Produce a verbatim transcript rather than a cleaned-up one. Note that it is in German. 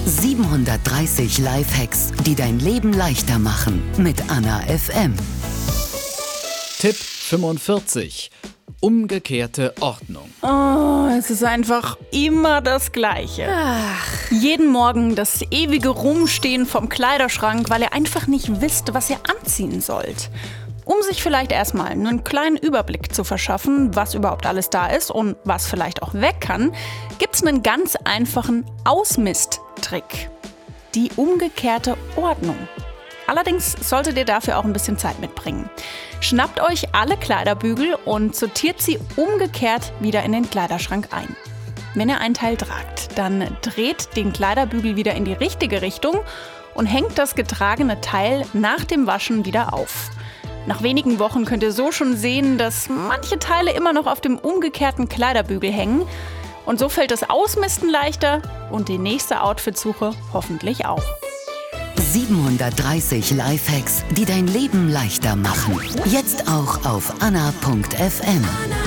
siebenhundertdreißig Lifehacks, die dein Leben leichter machen. Mit Anna F M. Tipp fünfundvierzig. Umgekehrte Ordnung. Oh, es ist einfach immer das Gleiche. Ach. Jeden Morgen das ewige Rumstehen vom Kleiderschrank, weil ihr einfach nicht wisst, was ihr anziehen sollt. Um sich vielleicht erstmal einen kleinen Überblick zu verschaffen, was überhaupt alles da ist und was vielleicht auch weg kann, gibt's einen ganz einfachen Ausmist-Trick. Die umgekehrte Ordnung. Allerdings solltet ihr dafür auch ein bisschen Zeit mitbringen. Schnappt euch alle Kleiderbügel und sortiert sie umgekehrt wieder in den Kleiderschrank ein. Wenn ihr ein Teil tragt, dann dreht den Kleiderbügel wieder in die richtige Richtung und hängt das getragene Teil nach dem Waschen wieder auf. Nach wenigen Wochen könnt ihr so schon sehen, dass manche Teile immer noch auf dem umgekehrten Kleiderbügel hängen. Und so fällt das Ausmisten leichter und die nächste Outfitsuche hoffentlich auch. siebenhundertdreißig Lifehacks, die dein Leben leichter machen. Jetzt auch auf anna punkt f m.